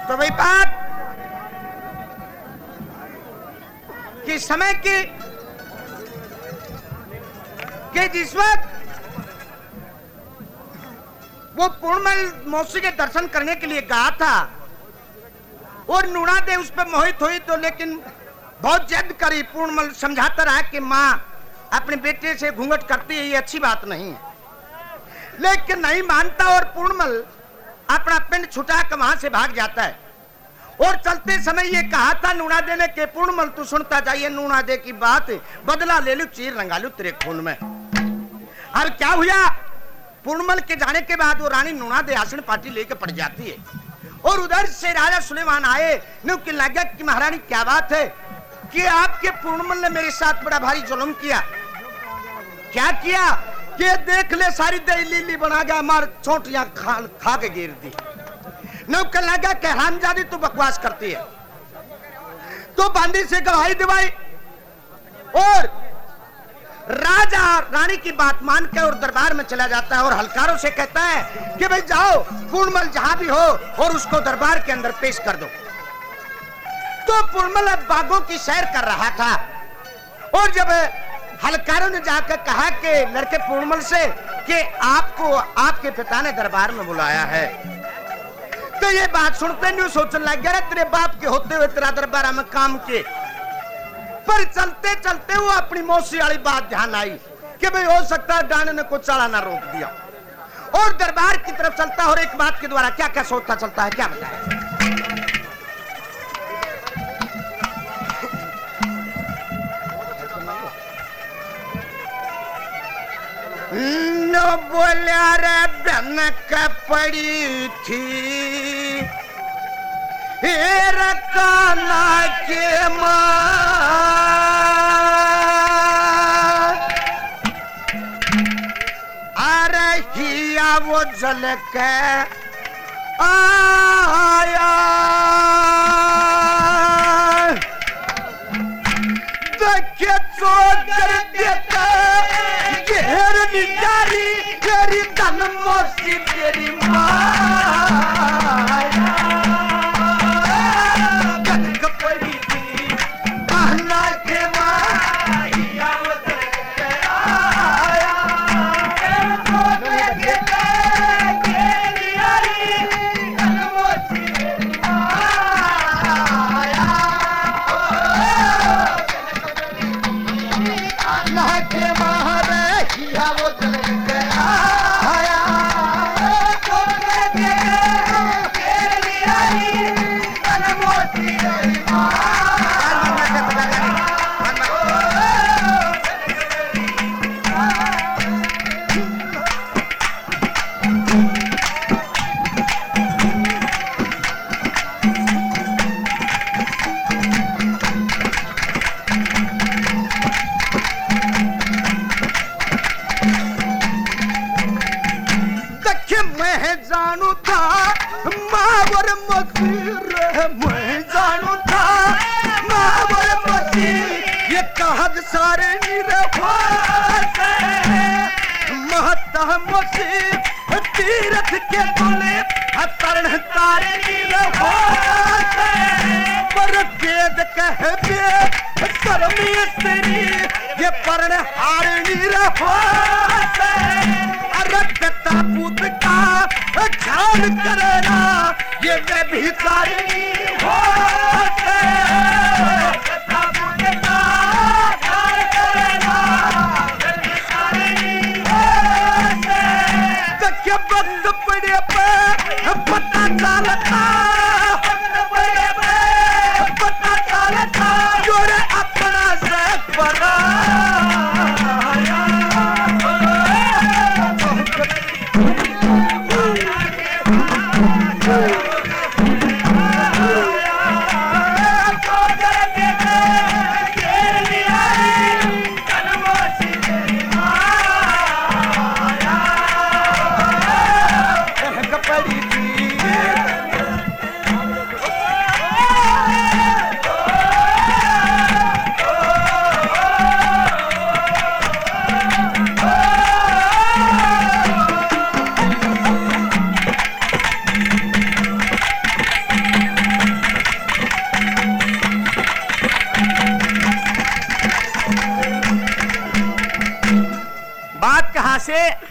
तो वही बात कि समय की कि जिस वक्त वो पूर्णमल मौसी के दर्शन करने के लिए गया था और नूना दे उस पर मोहित हुई, तो लेकिन बहुत जिद करी। पूर्णमल समझाता रहा कि माँ अपने बेटे से घूंघट करती है, ये अच्छी बात नहीं है, लेकिन नहीं मानता और पूर्णमल अपना पिंड छुटा कर वहां से भाग जाता है। और चलते समय ये कहा था नूना दे ने कि पूर्णमल तू सुनता जाइए नूना दे की बात, बदला ले लू चीर रंगा लू तेरे खून में। अब क्या हुआ, पूर्णमल के जाने के बाद वो रानी नूना दे आसन पार्टी लेकर पड़ जाती है और उधर से राजा सुलेमान आए। नुक लगा कि महारानी क्या बात है कि आपके पूर्णमल ने मेरे साथ बड़ा भारी जुल्म किया। क्या किया कि देख ले सारी दही लीली बना गया, मार छोटियां खा के गिर दी। नुक लगा कि हरामजादी तू बकवास करती है, तो बांदी से गवाही दिवाई और राजा रानी की बात मान के और दरबार में चला जाता है और हलकारों से कहता है कि भाई जाओ पूर्णमल जहां भी हो और उसको दरबार के अंदर पेश कर दो। तो पूर्णमल अब बागों की सैर कर रहा था और जब हलकारों ने जाकर कहा कि लड़के पूर्णमल से कि आपको आपके पिता ने दरबार में बुलाया है, तो ये बात सुनते नहीं सोचने लग गया तेरे बाप के होते हुए तेरा दरबार में काम के। पर चलते चलते वो अपनी मौसी वाली बात ध्यान आई कि भाई हो सकता है डाने ने कुछ चाला ना रोक दिया और दरबार की तरफ चलता और एक बात के द्वारा क्या क्या सोचता चलता है, क्या बताया। न बोला रे बनक पड़ी थी काना के मां, अरहिया वो जल के आया देखे तो कर देता घेर निजारी तेरी धन मौसी तेरी मां। सारे तीरथ के बोले तरण तारे पर वेद कह सर्वेश्वरी ये परण हारणी रखता पुत का ध्यान करना ये मैं भी तारी हो बंद पड़े पे पता चलता जोरे अपना से पड़ा बात कहां से